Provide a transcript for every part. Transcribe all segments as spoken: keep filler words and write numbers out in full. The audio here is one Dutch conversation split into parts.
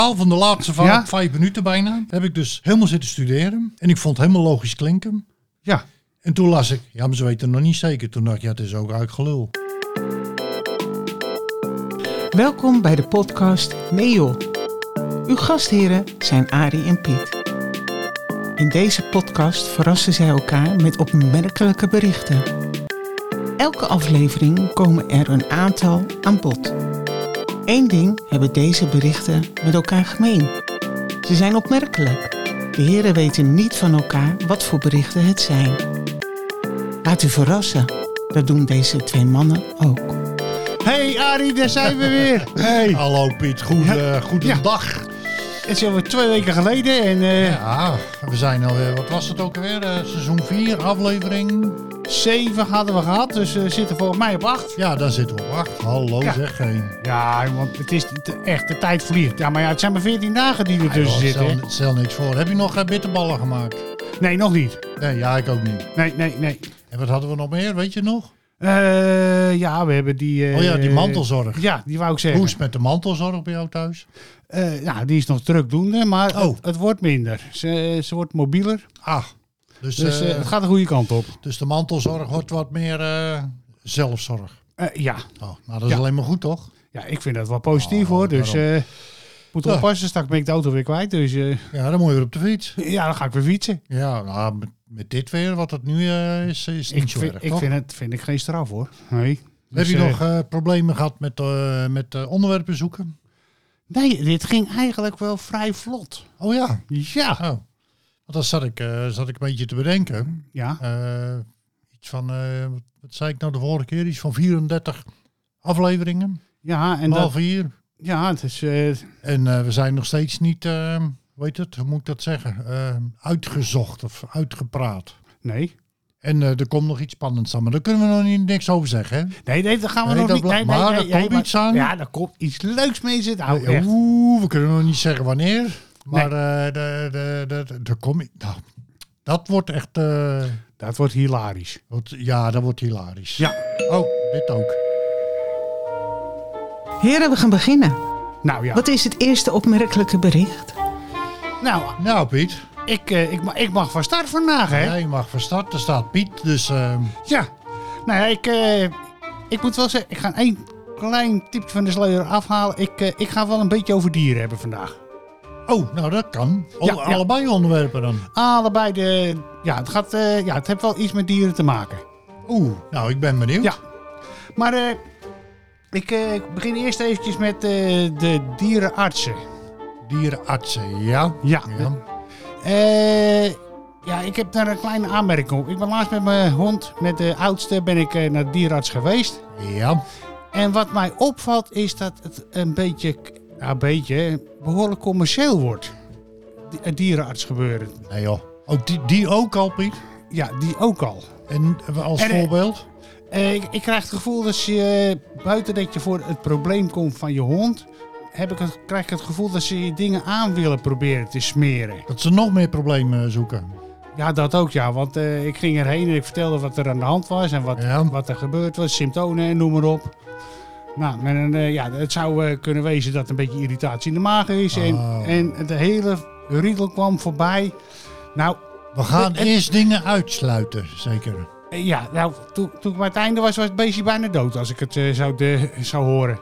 Van de laatste vijf, Ja? vijf minuten bijna heb ik dus helemaal zitten studeren. En ik vond het helemaal logisch klinken. Ja. En toen las ik, ja, maar ze weten nog niet zeker. Toen dacht ik, ja, het is ook uit gelul. Welkom bij de podcast Nee joh. Uw gastheren zijn Arie en Piet. In deze podcast verrassen zij elkaar met opmerkelijke berichten. Elke aflevering komen er een aantal aan bod. Eén ding hebben deze berichten met elkaar gemeen. Ze zijn opmerkelijk. De heren weten niet van elkaar wat voor berichten het zijn. Laat u verrassen. Dat doen deze twee mannen ook. Hey Arie, daar zijn we weer. Hey. Hallo Piet, goed, Ja. uh, goedendag. Ja. Het is alweer twee weken geleden en uh, Ja, we zijn alweer, wat was het ook alweer? Uh, seizoen vier, aflevering. zeven hadden we gehad, dus we zitten volgens mij op acht. Ja, daar zitten we op acht. Hallo Ja. zeg geen. Ja, want het is te- echt, de tijd vliegt. Ja, maar ja, het zijn maar veertien dagen die er Ja, tussen joh, zitten. stel, stel niks voor. Heb je nog uh, bitterballen gemaakt? Nee, nog niet. Nee, ja, ik ook niet. Nee, nee, nee. En wat hadden we nog meer, weet je nog? Uh, ja, we hebben die... Uh, Oh ja, die mantelzorg. Ja, die wou ik zeggen. Hoe is het met de mantelzorg bij jou thuis? Uh, ja, die is nog drukdoende, maar Oh. het, het wordt minder. Ze, ze wordt mobieler, Ah, dus, dus uh, uh, het gaat de goede kant op. dus de mantelzorg wordt wat meer uh, zelfzorg. Uh, ja. Oh, nou, dat is Ja. alleen maar goed, toch? ja, ik vind dat wel positief Oh, hoor. Dus daarom. uh, moet Ja. oppassen, straks ben ik de auto weer kwijt. Dus uh, Ja, dan moet je weer op de fiets. ja, dan ga ik weer fietsen. Ja, nou, met, met dit weer, wat het nu uh, is, is het niet Ik, zo vind, erg, ik toch? vind het vind ik geen straf hoor. Nee. Heb Dus, je uh, nog uh, problemen gehad met, uh, met uh, onderwerpen zoeken? Nee, dit ging eigenlijk wel vrij vlot. Oh ja. Ja. Oh. Want dan zat ik, uh, zat ik een beetje te bedenken. Ja. Uh, iets van, uh, wat zei ik nou de vorige keer? Iets van vierendertig afleveringen. Ja, en En dat, vier. ja, het is... Uh, En uh, we zijn nog steeds niet, uh, hoe heet het, hoe moet ik dat zeggen? Uh, uitgezocht of uitgepraat. nee. En uh, er komt nog iets spannends aan, maar daar kunnen we nog niet niks over zeggen, hè? Nee, nee, daar gaan we Nee, nog dat niet... bla- Nee, maar nee, er nee, komt nee, maar- iets aan. Ja, er komt iets leuks mee zitten. Nou, echt. Oeh, we kunnen nog niet zeggen wanneer. Maar Nee. uh, de, de, de, de, de kom, nou, dat wordt echt... Uh, Dat wordt hilarisch. wat, ja, dat wordt hilarisch. Ja. Oh, dit ook. Heren, we gaan beginnen. Nou ja. Wat is het eerste opmerkelijke bericht? Nou, Nou, Piet. ik, uh, ik, ma- ik mag van start vandaag, hè? Ja, je mag van start. Er staat Piet, dus... Uh, Ja. Nou ja, ik, uh, ik moet wel zeggen, ik ga één klein tipje van de sluier afhalen. Ik, uh, ik ga wel een beetje over dieren hebben vandaag. oh, nou dat kan. O, Ja, ja. allebei onderwerpen dan. Allebei de... Ja, het, gaat, uh, ja, het heeft wel iets met dieren te maken. Oeh, nou ik ben benieuwd. Ja. Maar uh, ik, uh, ik begin eerst eventjes met uh, de dierenartsen. Dierenartsen, ja. Ja. ja. Uh, ja, ik heb daar een kleine aanmerking op. Ik ben laatst met mijn hond, met de oudste, ben ik uh, naar de dierenarts geweest. Ja. En wat mij opvalt is dat het een beetje, nou een beetje, behoorlijk commercieel wordt. Die- Het dierenarts gebeuren. Nee joh. Oh, die, die ook al, Piet? Ja, die ook al. En als En, eh, voorbeeld? Uh, ik, ik krijg het gevoel dat je, uh, buiten dat je voor het probleem komt van je hond, heb ik het, krijg ik het gevoel dat ze je dingen aan willen proberen te smeren. Dat ze nog meer problemen zoeken. Ja, dat ook ja, want uh, ik ging erheen en ik vertelde wat er aan de hand was en wat, Ja. wat er gebeurd was, symptomen en noem maar op. Nou, en, uh, ja, het zou uh, kunnen wezen dat een beetje irritatie in de maag is en, Oh. en de hele riedel kwam voorbij. Nou, We gaan Het- eerst dingen uitsluiten, zeker. uh, ja, nou, toen, toen ik bij het einde was, was het beestje bijna dood als ik het uh, zou, de, zou horen.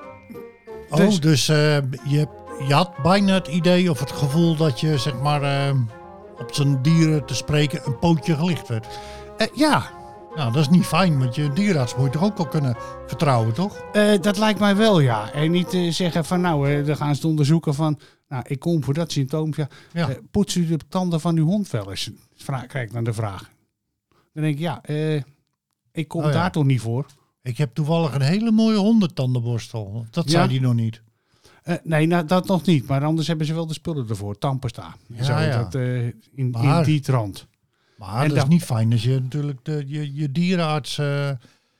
Oh, Dus- dus, uh, je, je had bijna het idee of het gevoel dat je, zeg maar, uh, op zijn dieren te spreken een pootje gelicht werd. Uh, ja, Nou, dat is niet fijn, want je dierenarts moet je toch ook wel kunnen vertrouwen, toch? uh, dat lijkt mij wel ja. En niet uh, zeggen van nou, uh, dan gaan ze het onderzoeken van, nou, ik kom voor dat symptoom. Ja, Ja. Uh, poetst u de tanden van uw hond wel eens? Vra- krijg ik dan de vraag. Dan denk ik, ja, uh, ik kom Oh ja. daar toch niet voor. Ik heb toevallig een hele mooie hondentandenborstel. Dat Ja? zei die nog niet. Uh, nee, nou, dat nog niet. Maar anders hebben ze wel de spullen ervoor. Tandpasta. Ja, Zo, ja. Dat, uh, in, in Maar- die trant. Maar En dat dan- is niet fijn als je natuurlijk de, je, je dierenarts... Uh, uh,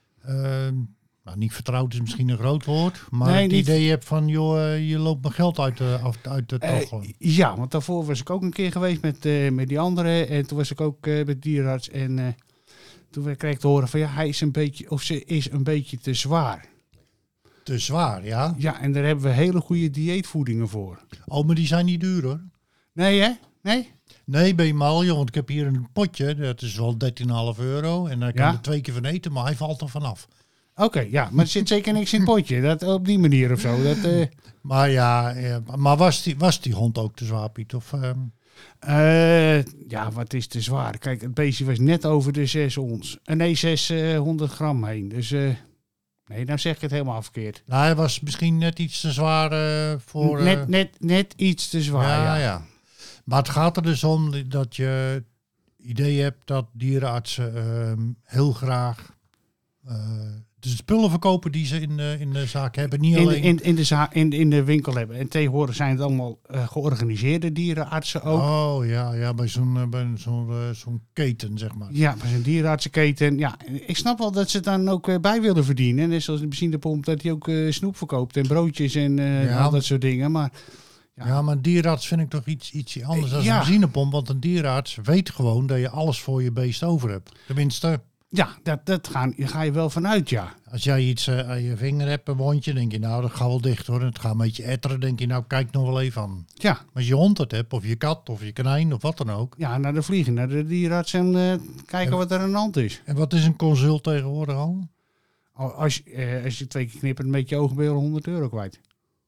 nou, niet vertrouwd is misschien een groot woord. Maar Nee, het niet- idee hebt van, joh, uh, je loopt mijn geld uit de, af, uit de Uh, tocht. ja, want daarvoor was ik ook een keer geweest met, uh, met die andere. En toen was ik ook uh, met de dierenarts. En uh, toen kreeg ik te horen van ja, hij is een beetje, of ze is een beetje te zwaar. te zwaar, ja? Ja, en daar hebben we hele goede dieetvoedingen voor. Oh, maar die zijn niet duur, hoor. Nee, hè? Nee? Nee, ben je mal, joh, want ik heb hier een potje. Dat is wel dertien komma vijf euro. En daar kan Ja? je er twee keer van eten, maar hij valt er vanaf. Oké, okay, ja. Maar er zit zeker niks in het potje. Dat, op die manier of zo. Dat, uh... Maar ja, ja maar was die, was die hond ook te zwaar, Piet? Of, um... uh, ja, wat is te zwaar? Kijk, het beestje was net over de zes ons. Uh, nee, zeshonderd gram heen. Dus... Uh... Nee, dan zeg ik het helemaal verkeerd. Nou, hij was misschien net iets te zwaar uh, voor... Uh... Net, net, net iets te zwaar, ja, ja. ja. Maar het gaat er dus om dat je idee hebt dat dierenartsen uh, heel graag uh, de spullen verkopen die ze in de, in de zaak hebben. Niet in, alleen... in, in, de zaak, in, in de winkel hebben. En tegenwoordig zijn het allemaal uh, georganiseerde dierenartsen ook. Oh ja, ja bij zo'n uh, bij zo'n uh, zo'n keten, zeg maar. Ja, bij zo'n dierenartsenketen. Ja, ik snap wel dat ze het dan ook uh, bij willen verdienen. Net zoals de benzinepomp dat hij ook uh, snoep verkoopt en broodjes en uh, ja. al dat soort dingen. Maar... Ja. ja, maar een dierenarts vind ik toch iets, ietsje anders dan ja. een benzinepomp. Want een dierenarts weet gewoon dat je alles voor je beest over hebt. Tenminste. Ja, dat, dat gaan, daar ga je wel vanuit, ja. Als jij iets uh, aan je vinger hebt, een wondje, denk je nou, dat gaat wel dicht hoor. Het gaat een beetje etteren, denk je nou, kijk nog wel even aan. Ja. Maar als je hond het hebt, of je kat, of je konijn, of wat dan ook. Ja, naar de vliegen, naar de dierenarts en uh, kijken en, wat er aan de hand is. En wat is een consult tegenwoordig al? Als, uh, als je twee keer knippert met je ogen ben je al honderd euro kwijt.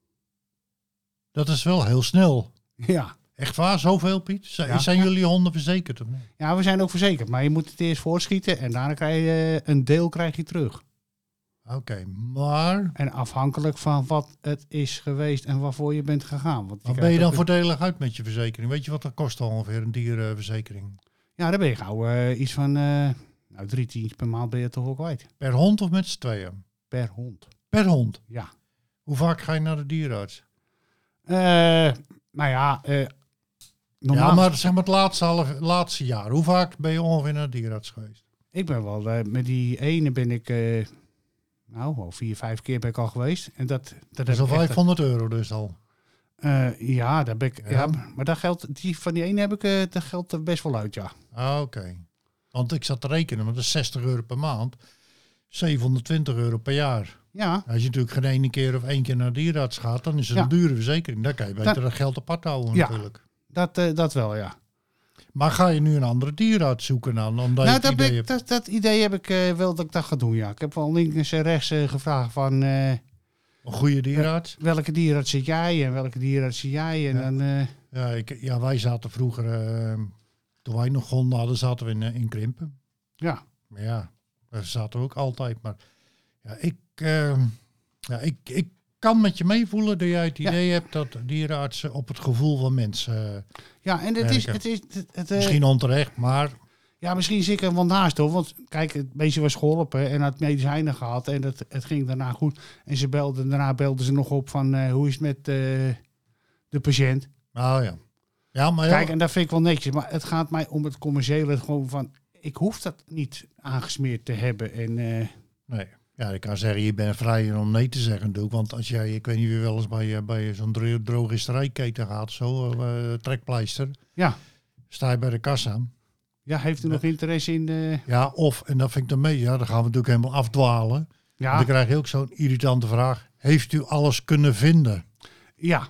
Dat is wel heel snel. Ja. Echt waar? Zoveel, Piet? Zijn, ja. zijn jullie honden verzekerd of niet? Ja, we zijn ook verzekerd. Maar je moet het eerst voorschieten en daarna krijg je een deel krijg je terug. Oké, okay, maar... En afhankelijk van wat het is geweest en waarvoor je bent gegaan. Want je ben je dan voordelig uit met je verzekering? Weet je wat dat kost ongeveer, een dierenverzekering? Ja, daar ben je gauw uh, iets van... Uh, nou, drie tientjes per maand ben je toch wel kwijt. Per hond of met z'n tweeën? Per hond. Per hond? Ja. Hoe vaak ga je naar de dierenarts? Uh, nou ja... Uh, Normaal. Ja, maar zeg maar het laatste, half, laatste jaar. Hoe vaak ben je ongeveer naar de dierenarts geweest? Ik ben wel, uh, met die ene ben ik, uh, nou, al vier, vijf keer ben ik al geweest. En dat, dat, dat is al vijfhonderd euro dus al. Uh, ja, daar ben ik, ja. ja, maar dat geldt, die van die ene heb ik, uh, dat geldt er best wel uit, ja. Ah, oké. Okay. Want ik zat te rekenen, want dat is zestig euro per maand. zevenhonderdtwintig euro per jaar. Ja. Als je natuurlijk geen ene keer of één keer naar de dierenarts gaat, dan is het ja. een dure verzekering. Dan kan je beter dat, dat geld apart houden ja. natuurlijk. Dat, uh, dat wel, ja. Maar ga je nu een andere dierenarts zoeken dan? Omdat nou, je dat, idee ik, dat, dat idee heb ik uh, wel dat ik dat ga doen, ja. Ik heb wel links en rechts uh, gevraagd van... Uh, een goede dierenarts? Uh, welke dierenarts zit jij en welke dierenarts zit jij? En ja. dan, uh, ja, ik, ja, wij zaten vroeger... Uh, toen wij nog honden hadden, zaten we in, uh, in Krimpen. Ja. Maar ja, daar zaten we ook altijd. Maar ja, ik... Uh, ja, ik, ik kan met je meevoelen dat jij het idee ja. hebt dat dierenartsen op het gevoel van mensen uh, ja, en het is... Het is het, het, uh, misschien onterecht, maar... Ja, misschien zeker wel naast hoor. Want kijk, het beestje was geholpen en had medicijnen gehad. En het, het ging daarna goed. En ze belden, daarna belden ze nog op van uh, hoe is het met uh, de patiënt. Oh ja. Ja, maar ja. Kijk, en dat vind ik wel netjes. Maar het gaat mij om het commerciële. Gewoon van, ik hoef dat niet aangesmeerd te hebben. En, uh, nee. Ja, ik kan zeggen, je bent vrij om nee te zeggen, doe. Want als jij, ik weet niet wie wel eens bij, bij zo'n drogisterijketen gaat, zo, uh, trekpleister. Ja. Sta je bij de kassa. Ja, heeft u nog interesse in... Uh... Ja, of, en dat vind ik dan mee, ja, dan gaan we natuurlijk helemaal afdwalen. Ja. Dan krijg je ook zo'n irritante vraag. Heeft u alles kunnen vinden? Ja.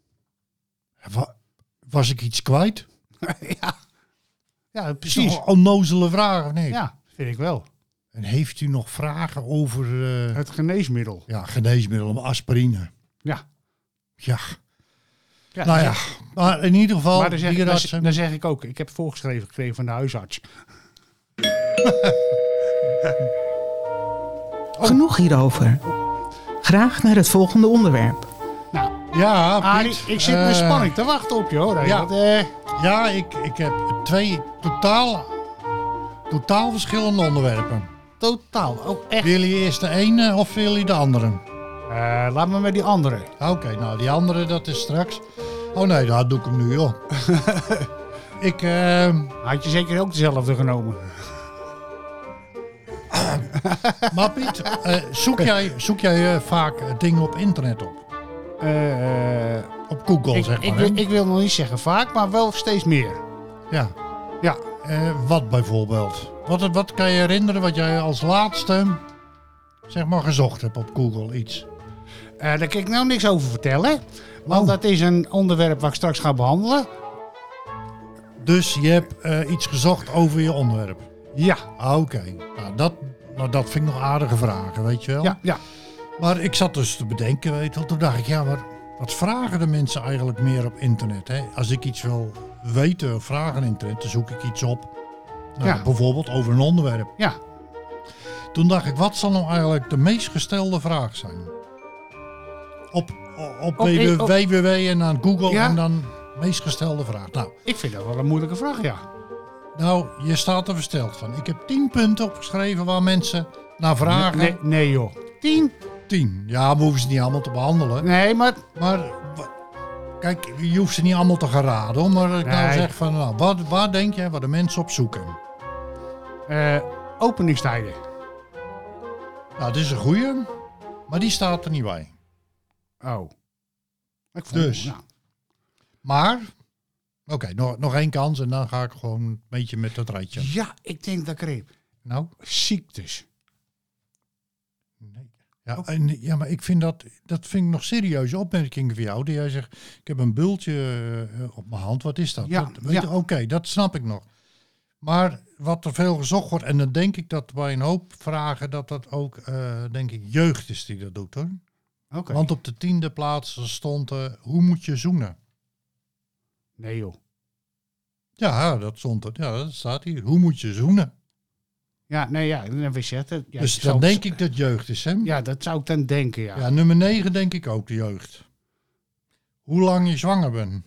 Wa- was ik iets kwijt? ja. Ja, precies. Is toch een onnozele vraag, of niet? Ja, vind ik wel. En heeft u nog vragen over... Uh, het geneesmiddel. Ja, geneesmiddel, aspirine. Ja. Ja. Ja, nou ja, maar in ieder geval... Maar dan zeg, dan, dan zeg ik ook, ik heb voorgeschreven gekregen van de huisarts. Genoeg hierover. Graag naar het volgende onderwerp. Nou, ja, Arie, ik zit met uh, spanning te wachten op je hoor. Ja, want, uh, ja ik, ik heb twee totaal, totaal verschillende onderwerpen. Totaal, ook echt. Wil je eerst de ene of wil je de andere? Uh, laat me met die andere. Oké, okay, nou die andere dat is straks. Oh nee, dat doe ik hem nu joh. ik, uh... Had je zeker ook dezelfde genomen? Maar Piet, uh, zoek jij, zoek jij uh, vaak dingen op internet op? Uh, op Google ik, zeg maar. Ik, ik, ik wil nog niet zeggen vaak, maar wel steeds meer. Ja. Ja. Uh, wat bijvoorbeeld? Wat, wat kan je herinneren wat jij als laatste zeg maar gezocht hebt op Google iets? daar kan ik nou niks over vertellen. Want Oh. dat is een onderwerp wat ik straks ga behandelen. Dus je hebt eh, iets gezocht over je onderwerp. Ja, Ah, Oké, nou, dat, nou dat vind ik nog aardige vragen, weet je wel. ja, ja. Maar ik zat dus te bedenken, weet je wel. Toen dacht ik, ja, maar wat vragen de mensen eigenlijk meer op internet? Hè? Als ik iets wil weten of vragen op internet, dan zoek ik iets op. Nou, Ja. Bijvoorbeeld over een onderwerp. Ja, Toen dacht ik, wat zal nou eigenlijk de meest gestelde vraag zijn? Op, op, Op- www, op- www en dan Google Ja. en dan meest gestelde vraag. Nou, ik vind dat wel een moeilijke vraag, ja. nou, je staat er versteld van. Ik heb tien punten opgeschreven waar mensen naar vragen. Nee, nee joh. Tien? Tien. Ja, we hoeven ze niet allemaal te behandelen. Nee, maar... Maar wa- kijk, je hoeft ze niet allemaal te gaan raden. Hoor. Maar als ik nou Nee. zeg van, nou, wat, waar denk je waar de mensen op zoeken? eh openingstijden. Nou, dit is een goeie. Maar die staat er niet bij. Oh. Ik vond, Dus. nou, Maar, oké, nog, nog één kans en dan ga ik gewoon een beetje met dat rijtje. ja, ik denk dat ik er heb. Nou, Ziektes. nee. Ja, en, ja, maar ik vind dat, dat vind ik nog serieuze opmerkingen van jou. Die jij zegt, ik heb een bultje eh, op mijn hand, wat is dat? Ja, Dat- weet je, ja. Oké, dat snap ik nog. Maar wat er veel gezocht wordt, en dan denk ik dat bij een hoop vragen dat dat ook, eh, denk ik, jeugd is die dat doet hoor. Oké. Want op de tiende plaats stond, eh, hoe moet je zoenen? Nee joh. Ja, dat stond er. Ja, dat staat hier. Hoe moet je zoenen? Ja, nee, ja, dan wist je het. Ja, dus ik dan zou- denk ik dat jeugd is, hè? Ja, dat zou ik dan denken, ja. Ja, nummer negen denk ik ook de jeugd. Hoe lang je zwanger bent.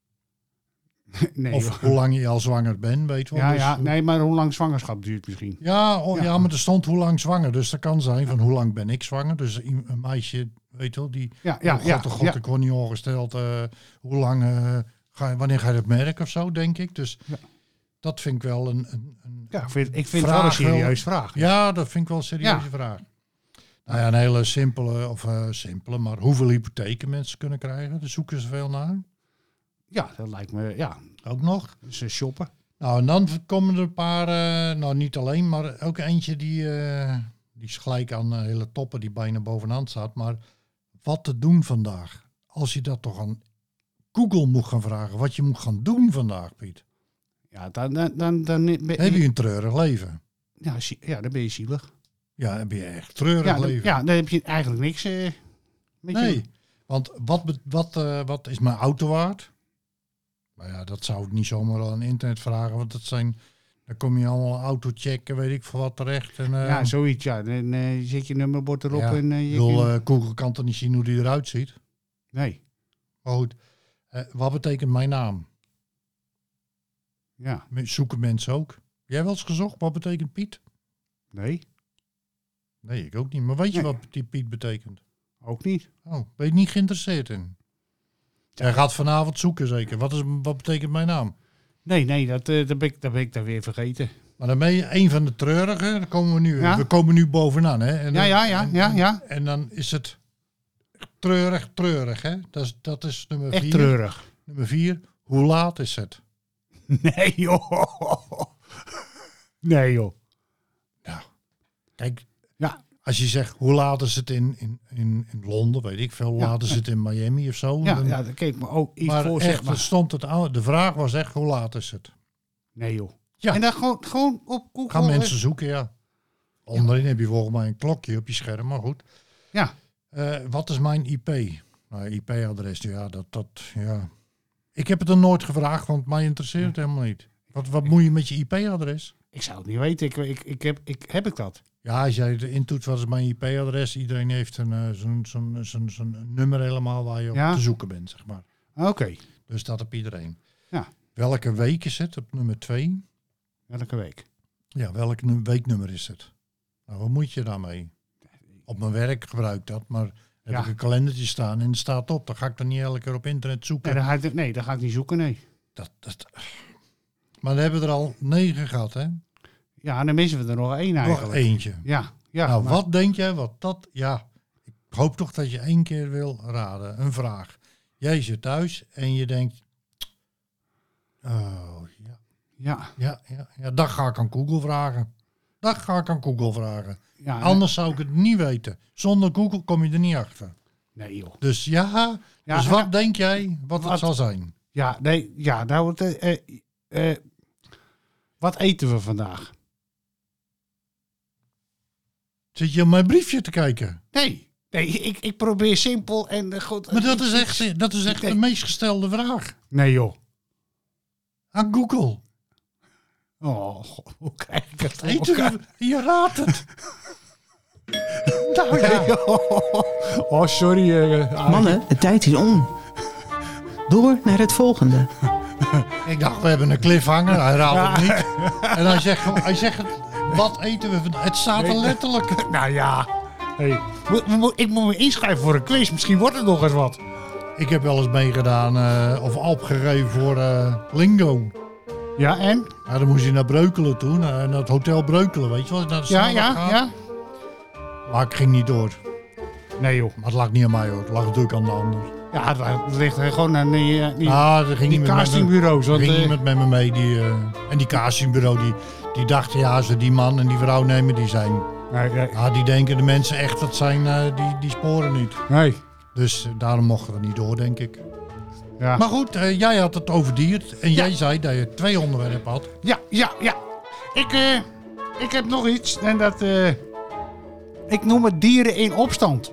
nee, Of joh. hoe lang je al zwanger bent, weet je wel. Ja, Dus ja, hoe- nee, maar hoe lang zwangerschap duurt misschien? Ja, oh, ja. Ja. maar er stond hoe lang zwanger. Dus dat kan zijn van hoe lang ben ik zwanger. Dus een een meisje, weet je wel, die... Ja, ja, oh god, ja. oh god, ja. ik word niet ongesteld. eh, hoe lang, eh, ga je, wanneer ga je dat merken of zo, denk ik. Dus Ja. dat vind ik wel een... een, een Ja, ik vind, ik vind het wel een Vraag wel. serieuze vraag. ja, dat vind ik wel een serieuze Ja. vraag. Nou ja, een hele simpele, of eh, simpele, maar hoeveel hypotheken mensen kunnen krijgen. Daar zoeken ze veel naar. Ja, dat lijkt me, ja, Ook nog. ze shoppen. Nou, en dan komen er een paar, eh, nou niet alleen, maar ook eentje die, eh, die is gelijk aan de hele toppen die bijna bovenaan staat. Maar wat te doen vandaag? Als je dat toch aan Google moet gaan vragen, wat je moet gaan doen vandaag, Piet. Ja, dan, dan, dan, dan, ben Heb je een treurig leven? ja, zie- ja, dan ben je zielig. Ja, heb je echt treurig Ja, dan, leven? ja, dan heb je eigenlijk niks. eh, met je- Nee, want wat, be- wat, eh, wat is mijn auto waard? Nou ja, dat zou ik niet zomaar aan internet vragen, want dat zijn... Dan kom je allemaal auto checken, weet ik veel wat terecht. En, eh, Ja, zoiets, ja. Dan eh, zet je nummerbord erop ja, en eh, ik je bedoel, kan- eh, Google kan toch niet zien hoe die eruit ziet? Nee, Maar goed, eh, wat betekent mijn naam? ja, Zoeken mensen ook. Jij wel eens gezocht, wat betekent Piet? nee, Nee, ik ook niet. Maar weet je Nee. wat die Piet betekent? ook niet. Oh, ben je niet geïnteresseerd in? Jij gaat vanavond zoeken zeker. Wat, is, wat betekent mijn naam? Nee, nee, dat, eh, dat, ben ik, dat ben ik dan weer vergeten. Maar dan ben je een van de treurigen. Dan komen we nu, Ja. we komen nu bovenaan. Hè? En Ja, dan- ja, ja, en, ja, ja. En dan is het treurig, treurig. Hè? Dat, is, dat is nummer Echt vier. treurig. Nummer vier. Hoe laat is het? Nee, joh. Nee, joh. Nou, kijk, Ja, als je zegt hoe laat is het in, in, in, in Londen, weet ik veel, hoe Ja. laat is het in Miami of zo. ja, dan- ja daar keek me ook iets maar voor, echt, zeg maar. er stond het aan, de vraag was echt hoe laat is het? Nee, joh. Ja. En dan gewoon, gewoon op Google. Gaan eh, mensen zoeken, ja. Onderin heb je volgens mij een klokje op je scherm, maar goed. Ja, Eh, wat is mijn I P? Nou, I P-adres, ja, dat, dat, ja. Ik heb het er nooit gevraagd, want mij interesseert het helemaal niet. Wat, wat moet je met je I P-adres? ik zou het niet weten. Ik, ik, ik heb, ik, heb ik dat? Ja, als jij er intoetst, wat is mijn I P-adres? Iedereen heeft een, eh, zo'n, zo'n, zo'n, zo'n nummer helemaal waar je op Ja. te zoeken bent, zeg maar. Oké, Dus dat op iedereen. Ja. Welke week is het? Op nummer twee. elke week. Ja, welk nu- weeknummer is het? Nou, wat moet je daarmee? Op mijn werk gebruik ik dat, maar heb Ja. ik een kalendertje staan en het staat op. Dan ga ik dan niet elke keer op internet zoeken. Nee, dan ga ik, nee, dan ga ik niet zoeken, nee. Dat, dat... Maar we hebben er al negen gehad, hè? Ja, dan missen we er nog één Nog eigenlijk. eentje. Ja, ja. nou, maar- wat denk jij wat dat... Ja, ik hoop toch dat je één keer wil raden. Een vraag. Jij zit thuis en je denkt... Oh, ja. Ja, Ja, ja, ja, dat ga ik aan Google vragen. Dat ga ik aan Google vragen. ja. Anders zou ik het niet weten. Zonder Google kom je er niet achter. Nee, joh. Dus ja, Ja, dus en- wat denk jij wat het wat- zal zijn? Ja, nee, ja, nou, het, eh, eh, eh, wat eten we vandaag? Zit je op mijn briefje te kijken? Nee, nee ik, ik probeer simpel en uh, goed. Maar dat ik- is echt, dat is echt Nee. de meest gestelde vraag. Nee, joh. Aan Google. Oh, god, hoe krijg ik het voor Eten elkaar? we, je raadt het. Nou ja. Oh, sorry. eh, Arie. Mannen, de tijd is om. Door naar het volgende. Ik dacht, we hebben een cliffhanger. Hij raadt het niet. En hij zegt, hij zegt het, wat eten we vandaag? Het staat er Nee. letterlijk. Nou ja. Hey. Moet- moet- Ik moet me inschrijven voor een quiz. Misschien wordt het nog eens wat. Ik heb wel eens meegedaan eh, of opgegeven voor eh, Lingo. Ja, en? Ja, dan moest je naar Breukelen toe, naar, naar het hotel Breukelen, weet je wel. Naar de Ja, snelweg ja, gaat. ja. Maar ik ging niet door. Nee, joh. Maar het lag niet aan mij hoor, het lag natuurlijk aan de ander. Ja, het ligt er gewoon aan die, eh, die, Ah, er ging die iemand met me- castingbureaus. er Want, ging eh, iemand met me mee. Die, eh, en die castingbureau, die, die dachten, ja, als we die man en die vrouw nemen, die zijn... nee, nee, Ja, die denken de mensen echt, dat zijn, eh, die, die sporen niet. nee. Dus eh, daarom mochten we niet door, denk ik. Ja. Maar goed, eh, jij had het over dier. En jij zei dat je twee onderwerpen had. Ja, ja, ja. Ik, eh, ik heb nog iets. En dat... eh, ik noem het dieren in opstand.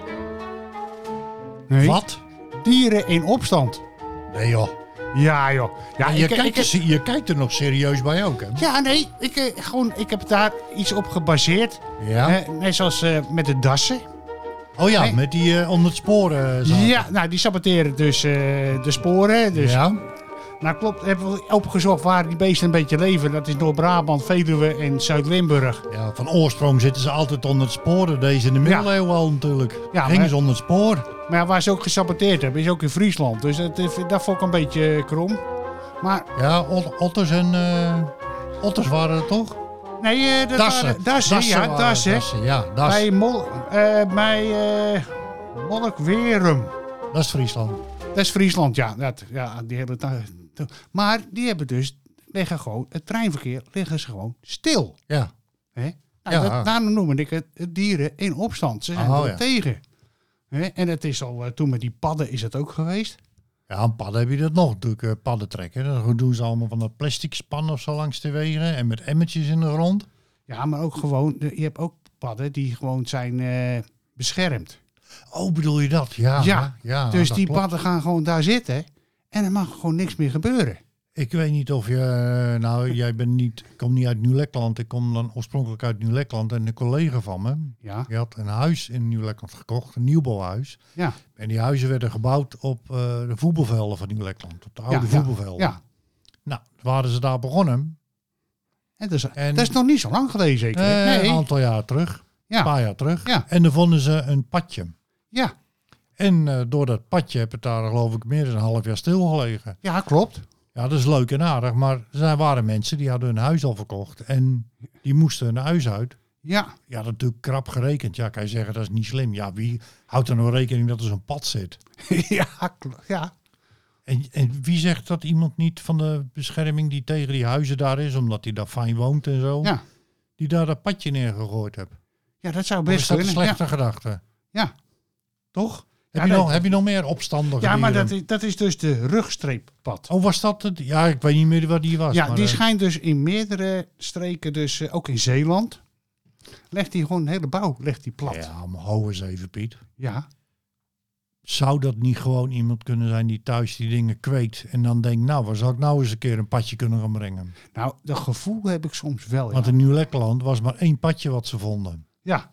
Nee. Wat? Dieren in opstand. Nee joh. Ja, joh. Ja, En je, ik, kijkt ik, er, se- je kijkt er nog serieus bij ook, hè? ja nee. Ik, eh, gewoon, ik heb daar iets op gebaseerd. Ja. Eh, net zoals eh, met de dassen. Oh ja, Nee. met die eh, onder het sporen zaten. Ja, nou, die saboteren dus eh, de sporen. Dus, Ja. Nou klopt, hebben we opgezocht waar die beesten een beetje leven. Dat is Noord-Brabant, Veluwe en Zuid-Limburg. Ja, van oorsprong zitten ze altijd onder het sporen. Deze in de middeleeuwen al natuurlijk. Ja, Gingen maar- ze onder het spoor. Maar ja, waar ze ook gesaboteerd hebben, is ook in Friesland. Dus dat, eh, dat vond ik een beetje eh, krom. Maar Ja, ot- otters en... eh, otters waren het toch? nee, eh, dat Dassen. waren dassen. Ja, waren dassen. dassen. Ja, das. Bij, Mol, eh, bij eh, Molkwerum. Dat is Friesland. Dat is Friesland, ja. Dat, ja die hele ta- ta- maar die hebben dus, liggen gewoon, het treinverkeer liggen ze gewoon stil. Ja. Hè? Nou, Ja. dat, daarom noemen ik het, het dieren in opstand. Ze zijn Oh, er ja. tegen. Hè? En het is al, eh, toen met die padden is het ook geweest. Ja, aan padden heb je dat nog natuurlijk, eh, padden trekken. Dan doen ze allemaal van dat plastic span of zo langs de wegen. En met emmertjes in de grond. Ja, maar ook gewoon, de- je hebt ook padden die gewoon zijn eh, beschermd. Oh, bedoel je dat? Ja. Ja, ja dus dat die klopt. padden gaan gewoon daar zitten. En er mag gewoon niks meer gebeuren. Ik weet niet of je... eh, Nou, jij bent niet... Ik kom niet uit Nieuw-Lekland. Ik kom dan oorspronkelijk uit Nieuw-Lekland. En een collega van me, Ja, die had een huis in Nieuw-Lekland gekocht. Een nieuwbouwhuis. ja, En die huizen werden gebouwd op eh, de voetbalvelden van Nieuw-Lekland. Op de oude ja, voetbalvelden. ja. Nou, toen waren ze daar begonnen. En dat, is, En- dat is nog niet zo lang geleden zeker. hè? Eh, nee. Een aantal jaar terug. Een Ja, paar jaar terug. Ja. En dan vonden ze een padje. ja, En eh, door dat padje heb het daar geloof ik meer dan een half jaar stilgelegen. ja, klopt. Ja, dat is leuk en aardig. Maar er zijn- waren mensen die hadden hun huis al verkocht. En die moesten hun huis uit. Ja, Ja, dat is natuurlijk krap gerekend. Ja, kan je zeggen dat is niet slim. Ja, wie houdt er nou rekening dat er zo'n pad zit? ja, kl- ja. En, en wie zegt dat iemand niet van de bescherming die tegen die huizen daar is, omdat hij daar fijn woont en zo, Ja. die daar dat padje neergegooid hebt? Ja, dat zou Of best is dat een kunnen. slechte Ja. gedachte? Ja. Toch? Ja, heb, je nee. nog, heb je nog meer opstandige Ja, maar dieren? dat is, dat is dus de rugstreeppad. Oh, was dat het? Ja, ik weet niet meer wat die was. Ja, maar, die eh, schijnt dus in meerdere streken, dus eh, ook in Zeeland, legt hij gewoon een hele bouw legt hij plat. Ja. Ja, maar hou eens even, Piet. ja. Zou dat niet gewoon iemand kunnen zijn die thuis die dingen kweekt en dan denkt, nou, waar zou ik nou eens een keer een padje kunnen gaan brengen? Nou, dat gevoel heb ik soms wel. Ja. Want in Nieuw-Lekkerland was maar één padje wat ze vonden. ja,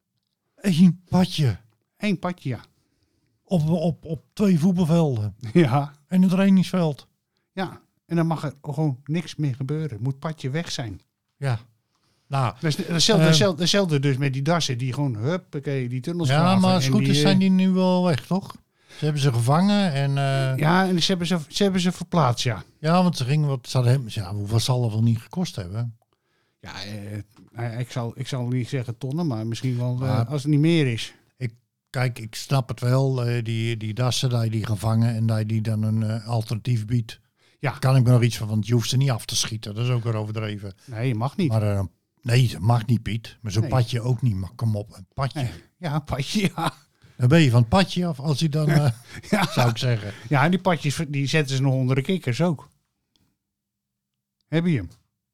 Eén padje. één padje, ja. Op, op, op twee voetbalvelden. Ja, En het trainingsveld. ja. En dan mag er gewoon niks meer gebeuren. Het moet padje weg zijn. Ja. Nou, Dat is hetzelfde, Eh. hetzelfde, hetzelfde dus met die dassen die gewoon, huppakee, die tunnels ja, graven. maar als en het goed is eh, zijn die nu wel weg, toch? Ze hebben ze gevangen en... eh, Ja, en ze hebben ze, ze hebben ze verplaatst, ja. ja, want ze gingen wat... Ze hadden, hem- ja, hoeveel zal het wel niet gekost hebben? Ja, eh, ik, zal, ik zal niet zeggen tonnen, maar misschien wel eh, Maar- als het niet meer is. Kijk, ik snap het wel. eh, die, die dassen, dat je die gaan vangen en dat je die dan een eh, alternatief biedt. Ja. Kan ik me nog iets van, want je hoeft ze niet af te schieten. Dat is ook weer overdreven. Nee, je mag niet. Maar eh, nee, dat mag niet, Piet. Maar zo'n Nee. padje ook niet. Maar kom op, een padje. Nee. Ja, een padje, ja. Dan ben je van het padje af als hij dan, uh, Ja. zou ik zeggen. Ja, en die padjes die zetten ze nog onder de kikkers ook. Heb je hem?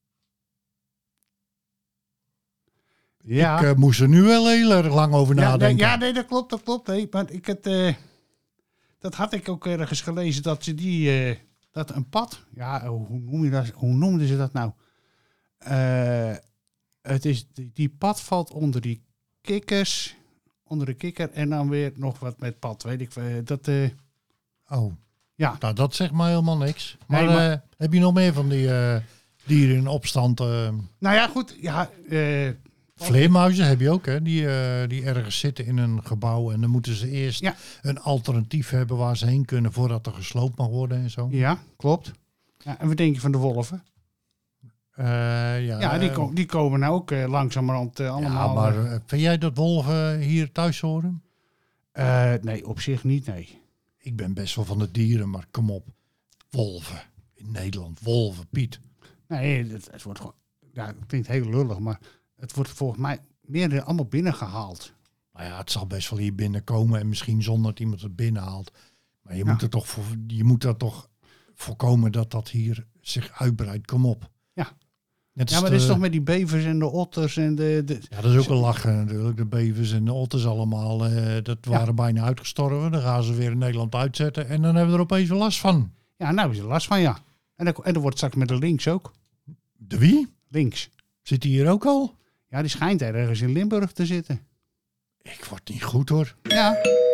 Ja. Ik uh, moest er nu wel heel erg lang over ja, nee, nadenken. ja, nee, dat klopt, dat klopt. Nee, maar ik het, uh, dat had ik ook ergens gelezen, dat ze die, uh, dat een pad, ja, hoe noem je dat? Hoe noemden ze dat nou? Uh, het is, die, die pad valt onder die kikkers, onder de kikker en dan weer nog wat met pad, weet ik. Uh, dat, uh, Oh, ja. nou dat zegt mij helemaal niks. Maar, Nee, maar- uh, heb je nog meer van die uh, dieren in opstand? Uh, Nou ja, goed, ja... Uh, Vleermuizen heb je ook, hè? Die, uh, die ergens zitten in een gebouw en dan moeten ze eerst Ja. een alternatief hebben waar ze heen kunnen voordat er gesloopt mag worden en zo. Ja, klopt. Ja, en wat denk je van de wolven? Uh, ja, Ja, die, uh, ko- die komen nou ook uh, langzamerhand uh, allemaal... ja, maar uh, vind jij dat wolven hier thuis horen? uh, nee, op zich niet, nee. Ik ben best wel van de dieren, maar kom op. Wolven in Nederland, wolven, Piet. Nee, het, het wordt gewoon... Ja, het klinkt heel lullig, maar het wordt volgens mij meer allemaal binnengehaald. Nou ja, het zal best wel hier binnenkomen en misschien zonder dat iemand het binnenhaalt. Maar je, Ja. moet, er toch voor, je moet er toch voorkomen dat dat hier zich uitbreidt. Kom op. Ja. Net Ja, als maar dat is de- toch met die bevers en de otters en de... de Ja, dat is ook een lachen natuurlijk. De bevers en de otters allemaal, eh, dat Ja. waren bijna uitgestorven. Dan gaan ze weer in Nederland uitzetten en dan hebben we er opeens weer last van. ja, nou hebben ze er last van, ja. En dat, en dat wordt straks met de links ook. De wie? Links. Zit die hier ook al? Ja, die schijnt ergens in Limburg te zitten. Ik word niet goed hoor. Ja.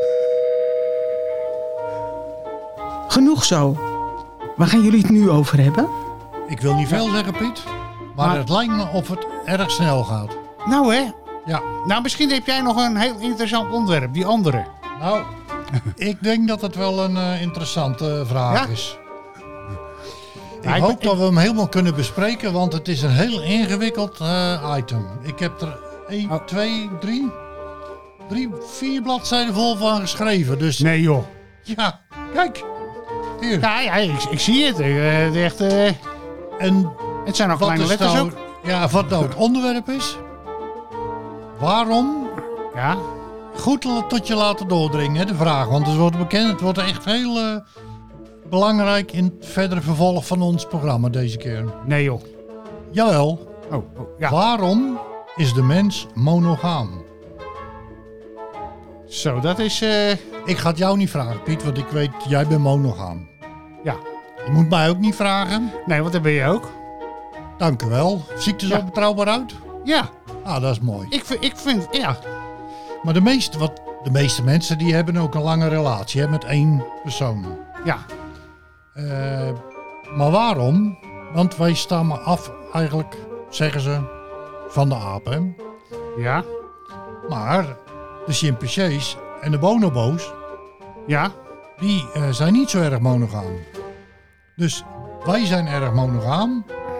Genoeg zo. Waar gaan jullie het nu over hebben? Ik wil niet veel zeggen, Piet. Maar, Maar- het lijkt me of het erg snel gaat. Nou hè. Ja. Nou, misschien heb jij nog een heel interessant onderwerp. Die andere. Nou, ik denk dat het wel een uh, interessante vraag Ja? is. Ja, ik ik hoop ben- dat we hem helemaal kunnen bespreken, want het is een heel ingewikkeld uh, item. Ik heb er één, Oh. twee, drie, drie, vier bladzijden vol van geschreven. Dus Nee joh. ja, kijk. Hier. Ja, ja ik, ik zie het. Uh, het, echt, uh, En het zijn nog wat, kleine is letters nou, ook. ja, wat nou het onderwerp is. Waarom Ja. goed tot je laten doordringen, hè, de vraag. Want het wordt bekend, het wordt echt heel uh, belangrijk in het verdere vervolg van ons programma deze keer. Nee joh. Jawel, Oh, oh ja. waarom is de mens monogaam? Zo, dat is... Uh, Ik ga het jou niet vragen, Piet, want ik weet, jij bent monogaam. ja. Je moet mij ook niet vragen. Nee, want dat ben je ook. Dank u wel. Ziet er zo Ja. betrouwbaar uit? Ja. Ah, dat is mooi. Ik, vind- ik vind... Ja. Maar de meeste, wat, de meeste mensen die hebben ook een lange relatie hè, met één persoon. Ja. Uh, maar waarom? Want wij stammen af eigenlijk, zeggen ze, van de apen. Ja. Maar de chimpansees en de bonobo's, Ja. die uh, zijn niet zo erg monogaam. Dus wij zijn erg monogaam.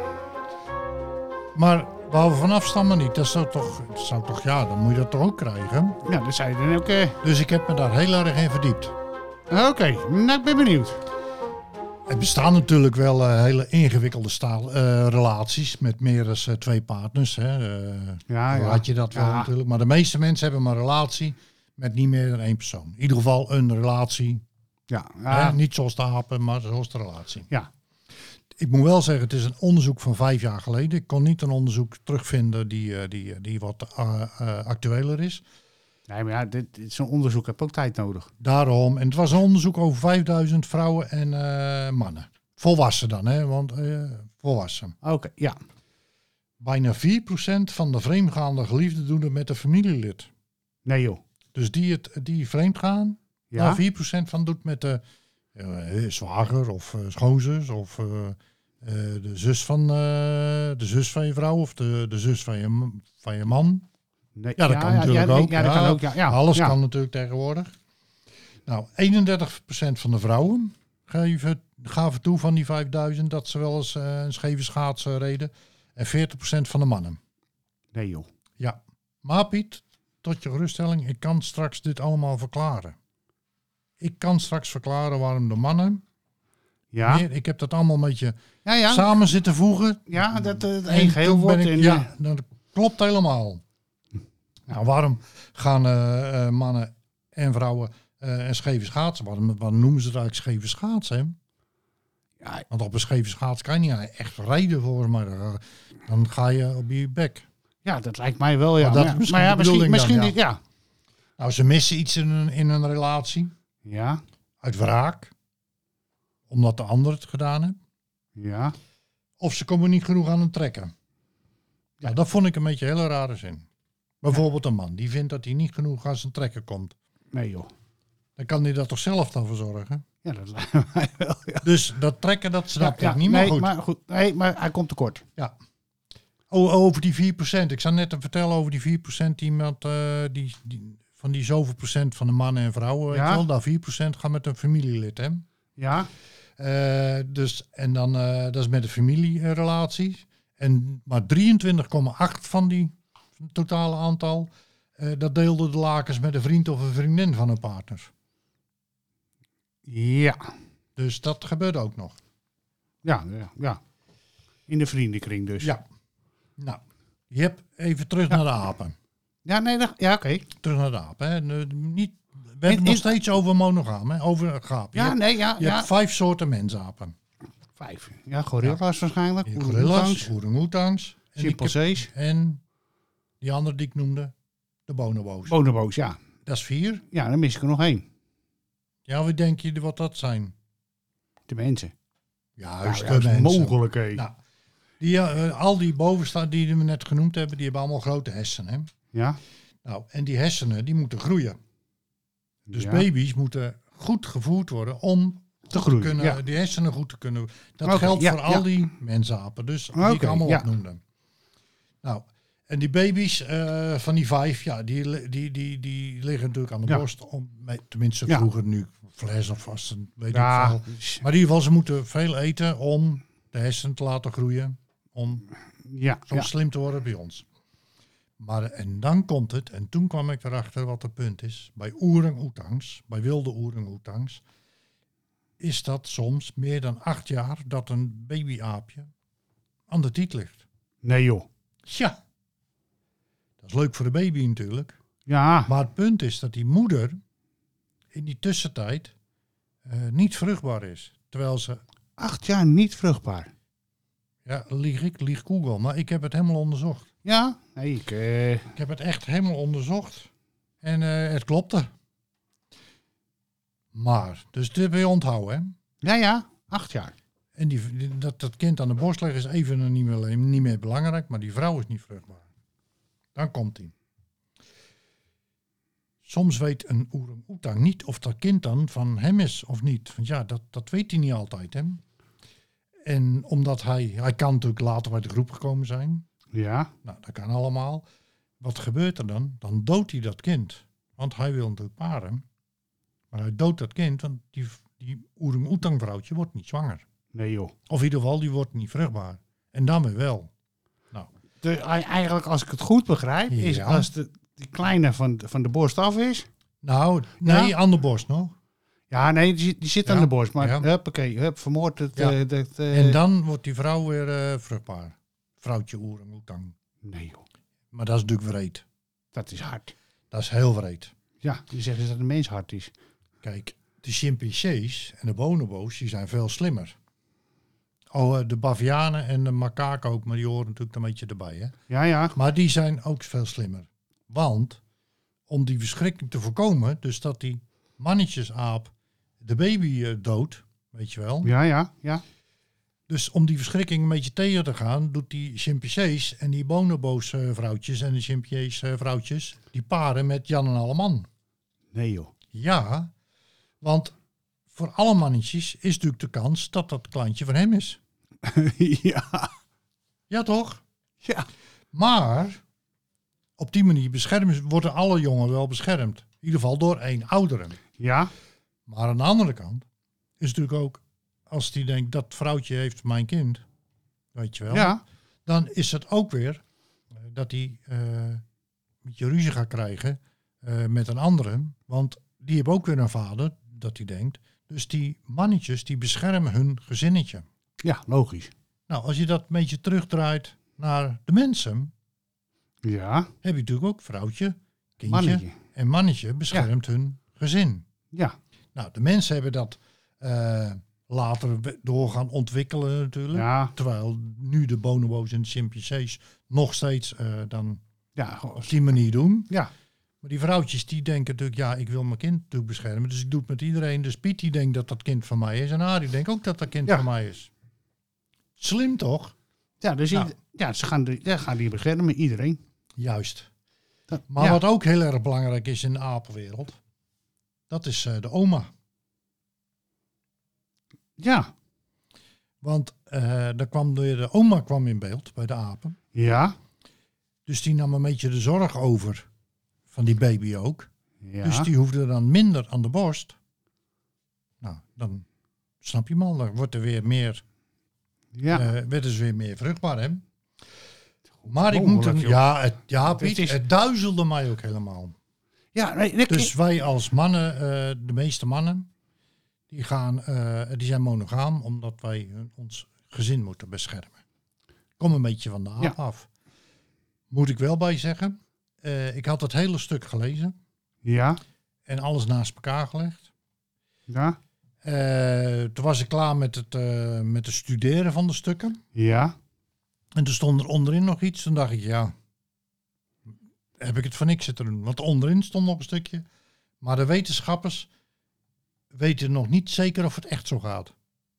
Maar waar we vanaf stammen niet. Dat zou toch, dat zou toch, ja, dan moet je dat toch ook krijgen. Ja, dat zei je dan ook... Uh, Dus ik heb me daar heel erg in verdiept. Oké. Okay. Nou, ik ben benieuwd. Er bestaan natuurlijk wel uh, hele ingewikkelde staal, uh, relaties met meer dan uh, twee partners. Hè. Uh, Ja, dan ja. had je dat wel Ja. natuurlijk. Maar de meeste mensen hebben maar een relatie met niet meer dan één persoon. In ieder geval een relatie. Ja. Hè. Ja. Niet zoals de apen, maar zoals de relatie. Ja. Ik moet wel zeggen, het is een onderzoek van vijf jaar geleden. Ik kon niet een onderzoek terugvinden die, uh, die, die wat uh, uh, actueler is. Nee, maar ja, dit, dit, zo'n onderzoek heb ook tijd nodig. Daarom, en het was een onderzoek over vijfduizend vrouwen en uh, mannen. Volwassen dan, hè? Want uh, volwassen. Oké, okay, ja. Bijna vier procent van de vreemdgaande geliefden doen het met een familielid. Nee joh. Dus die, het, die vreemd gaan, Ja. nou, vier procent van doet met de uh, zwager of uh, schoonzus of uh, uh, de zus van uh, de zus van je vrouw of de, de zus van je, van je man. Nee, Ja, dat kan natuurlijk ja, ook. Ja, dat Ja, kan ook. Ja, ja. Alles ja. kan natuurlijk tegenwoordig. Nou, eenendertig procent van de vrouwen geven, gaven toe van die vijfduizend dat ze wel eens uh, een scheve schaatsen reden. En veertig procent van de mannen. Nee joh. Ja. Maar Piet, tot je geruststelling, ik kan straks dit allemaal verklaren. Ik kan straks verklaren waarom de mannen... Ja. Meer, ik heb dat allemaal een beetje Ja, ja. samen zitten voegen. Ja, dat het En één geheel toen ben wordt. ik- En, ja, dat klopt helemaal. Nou, waarom gaan uh, uh, mannen en vrouwen uh, en scheve schaatsen. Waarom, waarom noemen ze het eigenlijk scheve schaatsen? Hè? Ja, Want op een scheve schaats kan je niet echt rijden volgens mij. Dan, dan ga je op je bek. ja, dat lijkt mij wel, ja. Maar dat Maar, is misschien maar ja, de misschien, bedoeling misschien dan, niet, ja. Nou, ze missen iets in een, in een relatie. Ja, Uit wraak. Omdat de ander het gedaan heeft. ja. Of ze komen niet genoeg aan het trekken. Ja, dat vond ik een beetje een hele rare zin. Bijvoorbeeld een man die vindt dat hij niet genoeg aan zijn trekken komt. Nee, joh. Dan kan hij dat toch zelf dan verzorgen? Ja, dat lijkt mij wel, ja. Dus dat trekken, dat snap ja, ik niet meer nee, goed. Maar goed. Nee, maar hij komt tekort. Ja. O, over die vier procent. Ik zou net te vertellen over die vier procent die met, uh, die, die, van die zoveel procent van de mannen en vrouwen. Weet Ja. je wel, daar vier procent gaan met een familielid. Hè? Ja, Uh, dus, en dan, uh, dat is met de familierelaties. En maar drieëntwintig komma acht van die van het totale aantal, uh, dat deelde de lakens met een vriend of een vriendin van een partner. ja. Dus dat gebeurt ook nog. Ja, ja, ja. In de vriendenkring dus. Ja. Nou, je hebt even terug Ja. naar de apen. Ja, nee, dat, ja, oké. Terug naar de apen. Hè. Nu, niet, we hebben In- het nog in- steeds over monogaam, hè. Over een gaap. Je, Ja, hebt, nee, ja, je ja. hebt vijf soorten mensapen. Vijf. Ja, gorilla's waarschijnlijk. Gorillas, Oerangutangs, orang-oetangs en, die kip- chimpansees, en die andere die ik noemde, de bonobo's. bonobo's, ja. Dat is vier. Ja, dan mis ik er nog één. Ja, wie denk je wat dat zijn? De mensen. Juist, Nou, de juist mensen. mogelijkheden. Nou, die, uh, al die bovenstaan die we net genoemd hebben, die hebben allemaal grote hersenen. Hè? Ja. Nou, en die hersenen die moeten groeien. Dus ja. baby's moeten goed gevoed worden om goed te groeien, kunnen, ja. die hersenen goed te kunnen. Dat Oké, geldt ja, voor al ja. die mensapen, dus die Oké, ik allemaal ja. opnoemde. Nou, en die baby's uh, van die vijf, ja, die, li- die, die, die liggen natuurlijk aan de Ja. borst. Om, tenminste, Ja. vroeger nu fles of vast, weet ik Ja, veel. Maar in ieder geval, ze moeten veel eten om de hersenen te laten groeien. Om ja, zo ja. slim te worden bij ons. Maar en dan komt het, en toen kwam ik erachter wat het punt is. Bij orang-oetangs, bij wilde orang-oetangs, is dat soms meer dan acht jaar dat een babyaapje aan de tiet ligt. Nee joh. Tja, dat is leuk voor de baby natuurlijk. Ja, Maar het punt is dat die moeder in die tussentijd uh, niet vruchtbaar is. Terwijl ze, acht jaar niet vruchtbaar. ja, lieg ik, lieg Google, maar ik heb het helemaal onderzocht. Ja? Nee, ik... eh, Ik heb het echt helemaal onderzocht. En uh, het klopte. Maar, dus dit wil je onthouden, hè. Ja, ja. Acht jaar. En die, die- dat, dat kind aan de borst leggen is even niet meer, niet meer belangrijk, maar die vrouw is niet vruchtbaar. Dan komt hij. Soms weet een orang-oetang niet of dat kind dan van hem is of niet. Want ja, dat, dat weet hij niet altijd, hè. En omdat hij, hij kan natuurlijk later bij de groep gekomen zijn. Ja. Nou, dat kan allemaal. Wat gebeurt er dan? Dan doodt hij dat kind. Want hij wil natuurlijk paren. Maar hij doodt dat kind, want die, die orang-oetang vrouwtje wordt niet zwanger. Nee joh. Of in ieder geval, die wordt niet vruchtbaar. En dan weer wel. Nou, Dus eigenlijk, als ik het goed begrijp, is Ja. als de, die kleine van, de- van de borst af is... nou nee, Ja? aan de borst nog. Ja, nee, die, zit- die zit Ja, aan de borst. Maar ja. huppakee, hup, vermoord het... Ja. eh, dat, eh, En dan wordt die vrouw weer uh, vruchtbaar. Vrouwtje orang-oetang. Nee joh. Maar dat is natuurlijk wreed. Dat is hard. Dat is heel wreed. Ja, die zeggen dat het een mens hard is. Kijk, de chimpansees en de bonobo's, die zijn veel slimmer. Oh, uh, de bavianen en de makaken ook, maar die horen natuurlijk een beetje erbij, hè. Ja, ja. Maar die zijn ook veel slimmer. Want om die verschrikking te voorkomen, dus dat die mannetjesaap de baby uh, doodt, weet je wel. Ja, ja, ja. Dus om die verschrikking een beetje tegen te gaan, doet die chimpansees en die bonobo's uh, vrouwtjes en de chimpansees uh, vrouwtjes, die paren met Jan en Alleman. Nee joh. Ja, want voor alle mannetjes is natuurlijk de kans dat dat kleintje van hem is. ja. Ja, toch? Ja. Maar op die manier beschermen, worden alle jongen wel beschermd. In ieder geval door één oudere. Ja. Maar aan de andere kant is natuurlijk ook, als die denkt dat vrouwtje heeft mijn kind, weet je wel, Ja. dan is het ook weer uh, dat hij uh, met je ruzie gaat krijgen uh, met een andere. Want die hebben ook weer een vader, dat hij denkt. Dus die mannetjes, die beschermen hun gezinnetje. Ja, logisch. Nou, als je dat een beetje terugdraait naar de mensen, Ja. heb je natuurlijk ook vrouwtje, kindje Mannetje. en mannetje beschermt hun gezin. Ja. Nou, de mensen hebben dat uh, later door gaan ontwikkelen natuurlijk. Ja. Terwijl nu de bonobo's en de chimpansees nog steeds uh, dan Ja. op die manier doen. Ja. Maar die vrouwtjes die denken natuurlijk, ja, ik wil mijn kind natuurlijk beschermen. Dus ik doe het met iedereen. Dus Piet die denkt dat dat kind van mij is. En Arie denkt ook dat dat kind Ja. van mij is. Slim toch? Ja, dus Nou. ieder- ja, ze gaan, de, ja, gaan die beschermen, iedereen. Juist. Dat, Maar ja. wat ook heel erg belangrijk is in de apenwereld, dat is uh, de oma. Ja. Want uh, daar kwam de, de oma kwam in beeld bij de apen. Ja. Dus die nam een beetje de zorg over van die baby ook. Ja. Dus die hoefde dan minder aan de borst. Nou, dan snap je man, dan wordt er weer meer, ja. uh, werden ze weer meer vruchtbaar, hè? Maar ik moet Mogelijk, een, joh. ja, het, ja, Piet, Het is- het duizelde mij ook helemaal. ja, nee, ik- Dus wij als mannen, uh, de meeste mannen, die, gaan, uh, die zijn monogaam omdat wij hun- ons gezin moeten beschermen. Kom een beetje van de aap Ja. af. Moet ik wel bij zeggen, uh, ik had het hele stuk gelezen ja. en alles naast elkaar gelegd. Ja. Uh, toen was ik klaar met het, uh, met het studeren van de stukken. Ja. En toen stond er onderin nog iets. Toen dacht ik, ja, heb ik het voor niks zitten doen. Want onderin stond nog een stukje. Maar de wetenschappers weten nog niet zeker of het echt zo gaat.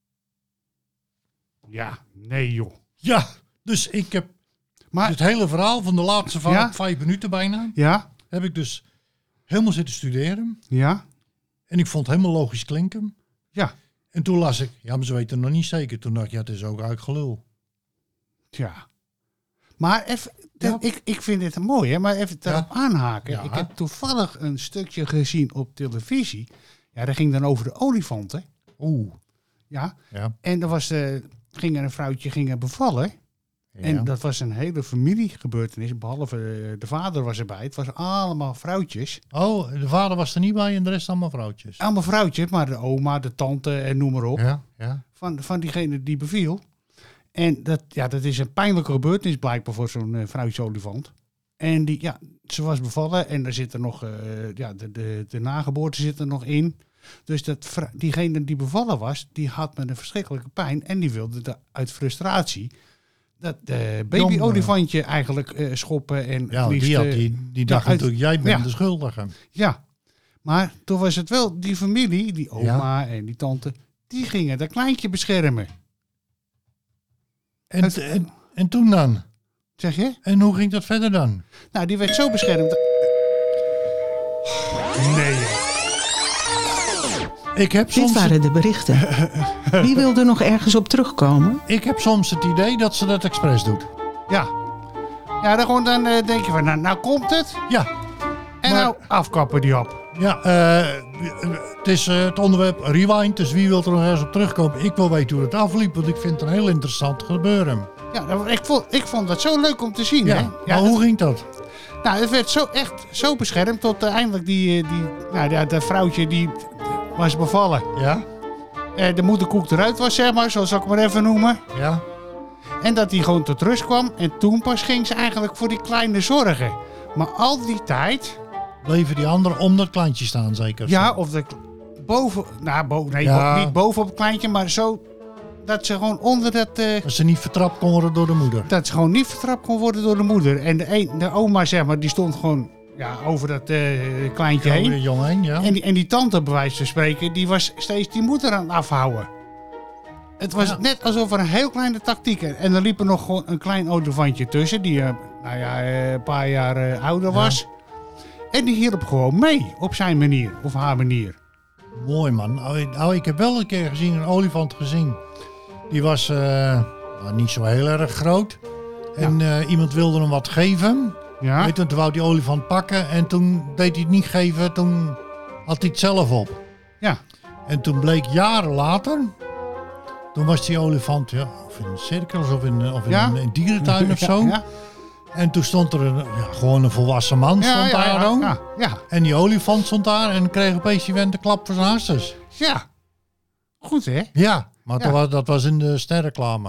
Ja. Nee, joh. Ja, dus ik heb Maar, het hele verhaal van de laatste va- Ja? vijf minuten bijna, ja. heb ik dus helemaal zitten studeren. Ja. En ik vond het helemaal logisch klinken. Ja. En toen las ik, ja, maar ze weten nog niet zeker. Toen dacht ik, ja, het is ook uit gelul. Ja. Maar even, de- Ja. ik, ik vind dit mooi, hè? Maar even daarop aanhaken. Ja. Ik heb toevallig een stukje gezien op televisie. Ja, dat ging dan over de olifanten. Oeh. Ja. Ja. En er was, uh, ging er een vrouwtje ging bevallen. Ja. En dat was een hele familiegebeurtenis. Behalve uh, de vader was erbij. Het was allemaal vrouwtjes. Oh, de vader was er niet bij en de rest allemaal vrouwtjes. Allemaal vrouwtjes, maar de oma, de tante en noem maar op. Ja, ja. Van, van diegene die beviel. En dat, ja, dat is een pijnlijke gebeurtenis blijkbaar voor zo'n uh, vrouwtje-olifant. En die, ja, ze was bevallen en er zit er nog, uh, ja, de, de, de nageboorte zit er nog in. Dus dat, vrou- diegene die bevallen was, die had met een verschrikkelijke pijn. En die wilde de, uit frustratie dat uh, baby-olifantje eigenlijk uh, schoppen. En Ja, liefst, die, had, uh, die, die dacht uit- natuurlijk, jij bent ja. de schuldige. Ja, maar toen was het wel die familie, die oma en die tante, die gingen dat kleintje beschermen. En, Het- en, en toen dan? Zeg je? En hoe ging dat verder dan? Nou, die werd zo beschermd. Nee. Ik heb Dit soms, waren de berichten. Wie wil er nog ergens op terugkomen? ik heb soms het idee dat ze dat expres doet. Ja. Ja, dan, gewoon, dan uh, denk je van, nou, nou komt het. Ja, En Maar- nou afkappen die op. ja uh, het is uh, het onderwerp rewind, dus wie wil er nog ergens op terugkomen? Ik wil weten hoe het afliep, want ik vind het een heel interessant gebeuren. Ja, nou, ik, vond, ik vond dat zo leuk om te zien. Ja, Hè? maar Ja, hoe het, ging dat? nou, het werd zo echt zo beschermd tot uh, eindelijk die, uh, die, nou, ja, dat vrouwtje die was bevallen. Ja, Uh, de moederkoek eruit was, zeg maar, zoals ik het maar even noemen. ja. En dat hij gewoon tot rust kwam. En toen pas ging ze eigenlijk voor die kleine zorgen. Maar al die tijd, Bleven die anderen om dat klantje staan zeker? ja, of de boven, nou, boven, nee, Ja. bo- niet boven op het kleintje, maar zo dat ze gewoon onder dat, uh, Dat ze niet vertrapt kon worden door de moeder. dat ze gewoon niet vertrapt kon worden door de moeder. En de, een, de oma, zeg maar, die stond gewoon ja, over dat uh, kleintje heen. Over de jongen heen, ja. En die, en die tante, bij wijze van spreken, die was steeds die moeder aan het afhouden. Het was Ja. net alsof er een heel kleine tactiek. En er liep er nog gewoon een klein olifantje tussen, die uh, nou ja, uh, een paar jaar uh, ouder was. En die hielp gewoon mee, op zijn manier, of haar manier. Mooi man. Nou, ik- nou, ik heb wel een keer gezien, een olifant gezien. Die was uh, nou, niet zo heel erg groot. En uh, iemand wilde hem wat geven. Ja? Weet je, toen wou die olifant pakken en toen deed hij het niet geven. Toen had hij het zelf op. Ja. En toen bleek jaren later, toen was die olifant ja, of in een circus of in, of in Ja? een, een dierentuin of zo. Ja, En toen stond er een, ja, gewoon een volwassen man ja, stond ja, daar ja, ook. ja, ja, En die olifant stond daar en kreeg opeens die vent een klap voor zijn hartjes. ja. Goed, hè? Ja, maar Ja. Dat, was, dat was in de sterreclame.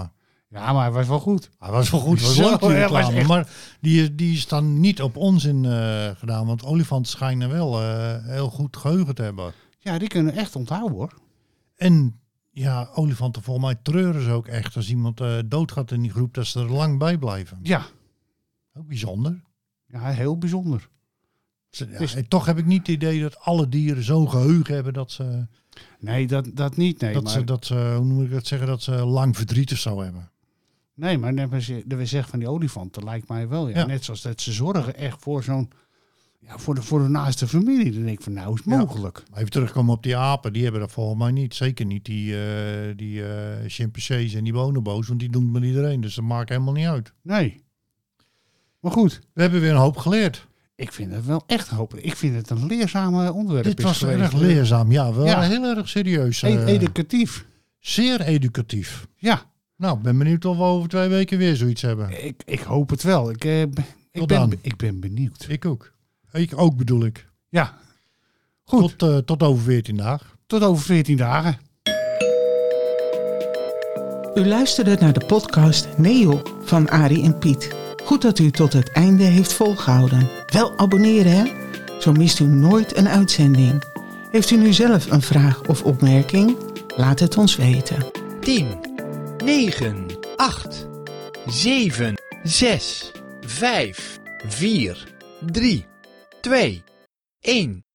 Ja, maar hij was wel goed. Hij was wel goed, was Zo, leuk die hij was reclame. echt- Maar die, die is dan niet op onzin uh, gedaan. Want olifanten schijnen wel uh, heel goed geheugen te hebben. Ja, die kunnen echt onthouden hoor. En ja, olifanten volgens mij treuren ze ook echt. Als iemand uh, doodgaat in die groep, dat ze er lang bij blijven. Ja. Ook bijzonder. Ja, heel bijzonder. Ja, Dus- en toch heb ik niet het idee dat alle dieren zo'n geheugen hebben dat ze, Nee, dat, dat niet. Nee, dat, maar, ze, dat ze, hoe moet ik dat zeggen, dat ze lang verdriet of zo hebben. nee, maar net als je we zeggen van die olifanten, lijkt mij wel. Ja. Ja. Net zoals dat ze zorgen echt voor zo'n, ja, voor de, voor de naaste familie. Dan denk ik van, nou is het Ja. mogelijk. Maar even terugkomen op die apen, die hebben dat volgens mij niet. Zeker niet die, uh, die uh, chimpansees en die bonobo's, want die doen het met iedereen. Dus dat maakt helemaal niet uit. Nee. Maar goed, We hebben weer een hoop geleerd. ik vind het wel echt hoop. Ik vind het een leerzame onderwerp. Dit is was geweest. erg leerzaam. Ja, wel Ja. heel erg serieus. E- uh, educatief. zeer educatief. Ja, Nou, ik ben benieuwd of we over twee weken weer zoiets hebben. ik, ik hoop het wel. Ik, eh, b- ik, Tot ben, dan. ik ben benieuwd. Ik ook. Ik ook bedoel ik. Ja, goed. Tot, uh, tot over veertien dagen. Tot over veertien dagen. U luisterde naar de podcast Neo van Arie en Piet. Goed dat u tot het einde heeft volgehouden. Wel abonneren hè, zo mist u nooit een uitzending. Heeft u nu zelf een vraag of opmerking? Laat het ons weten. tien, negen, acht, zeven, zes, vijf, vier, drie, twee, één.